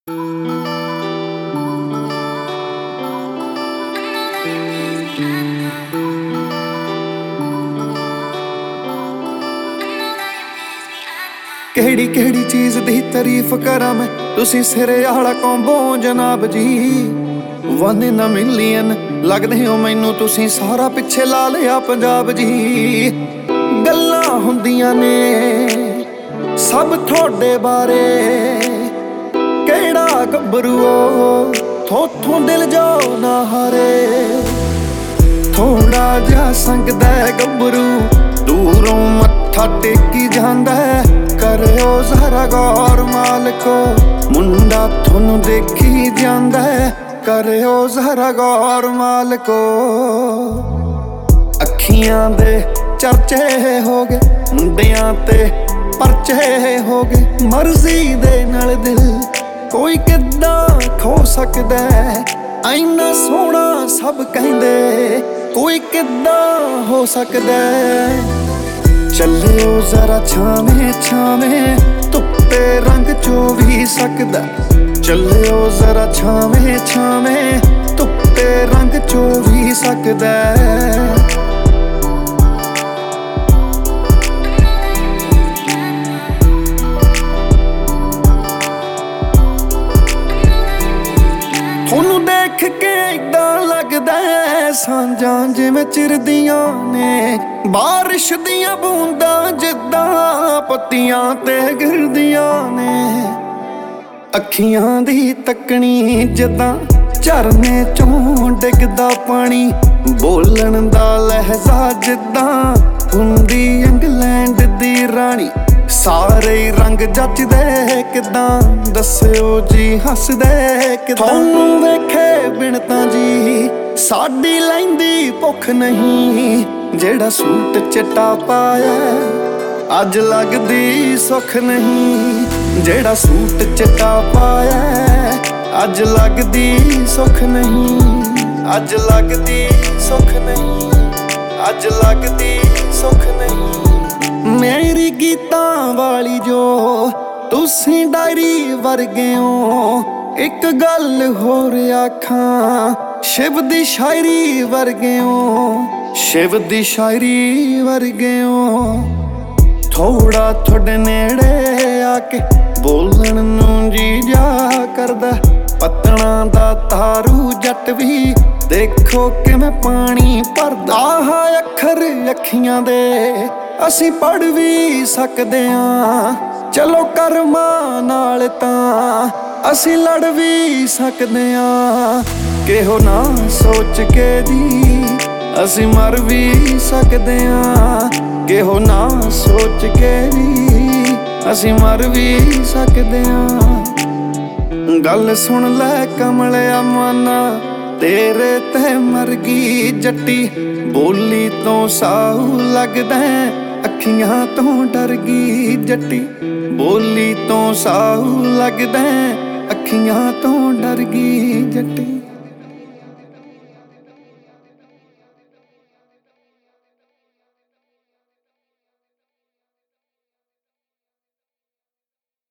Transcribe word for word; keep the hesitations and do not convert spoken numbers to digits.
केड़ी केड़ी चीज़ दी तारीफ करा मैं, तुसी सिरे आला कॉम्बो जनाब जी। वन इन अ मिलियन लगदे हो मैनू तुसी, सारा पिछे ला लिया पंजाब जी। गल्लां हुंदियां ने सब थोड़े बारे, केड़ा गब्बरूओ थोथों दिल जो ना हारे। थोड़ा जा संगदा गब्बरू दूरों मत्था टेकी जांदा, करो जरा गौर मालको मुंडा थोनू देखी जांदा, करो जरा गौर मालको। अखियां दे चर्चे हो गए मुंडियां ते परचे हो गए, मर्जी दे नाल दिल कोई किद्दां खो सकदा। ऐना सोहना सब कहंदे कोई किद्दां हो सकदा। चलियो जरा छावे छावे धुप्पे रंग चो भी सकदा, चलियो जरा छावे छावे धुप्पे रंग चो भी सकदा। थोनू देख के इदां लगदा सांझां जिवें चिरदियां ने, बारिश दियां बूंदां जिद्दां पत्तियां ते गिरदियां ने। अखियां दी तकनी जिद्दां झरने चों डिगदा पानी, बोलण दा लहजा जिद्दां हुंदी इंग्लैंड दी रानी। सारे रंग जचदे किदां दस्सिओ जी हसदे किदां। थोनू वेखे बिन तां जी साडी लैंदी भुख नहीं, जेड़ा सूट चिट्टा पाया अज लगदी सुख नहीं। जेड़ा सूट चिट्टा पाया अज लगदी सुख नहीं, अज लगदी सुख नहीं, अज लगदी सुख नहीं। मेरी गीतां वाली जो तुसी डायरी वर्गे हो, एक गल होर आखां शिव दी शायरी वर्गे हो, शिव दी शायरी वर्गे हो। थोड़ा थोड़े नेड़े आके बोलण नूं जी जा करदा, पत्तणा दा तारू जट भी देखो किवें पानी भरदा। आह अखर अखियां दे असीं पढ़ भी सकदे आं, चलो करमां नाल तां असीं लड़ भी सकदे आं। किहो ना सोच के जी असीं मर भी सकदे आं, किहो ना सोच के जी असीं मर भी सकदे आं। गल सुन लै कमलिया माना तेरे ते मर गई जट्टी, बोली तो साहू लगदा अखियां तो डर गई जट्टी। बोली तो साहू लगदा अखियां तो डर गई